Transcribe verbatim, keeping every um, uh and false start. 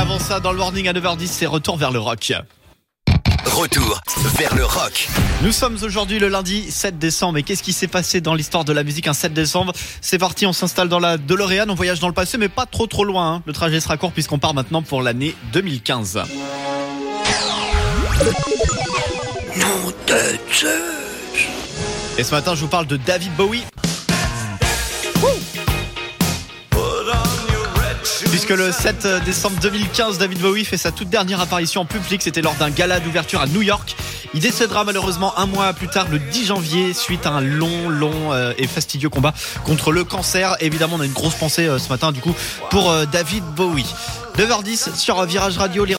avant ça, dans le morning à neuf heures dix, c'est retour vers le rock. Retour vers le rock. Nous sommes aujourd'hui le lundi sept décembre. Et qu'est-ce qui s'est passé dans l'histoire de la musique un sept décembre? C'est parti, on s'installe dans la DeLorean, on voyage dans le passé, mais pas trop trop loin. Hein. Le trajet sera court puisqu'on part maintenant pour l'année deux mille quinze. Nom de Zeus. Et ce matin, je vous parle de David Bowie. Puisque le sept décembre deux mille quinze, David Bowie fait sa toute dernière apparition en public. C'était lors d'un gala d'ouverture à New York. Il décédera malheureusement un mois plus tard, le dix janvier, suite à un long, long euh, et fastidieux combat contre le cancer. Évidemment, on a une grosse pensée euh, ce matin, du coup, pour euh, David Bowie. neuf heures dix sur Virage Radio. Les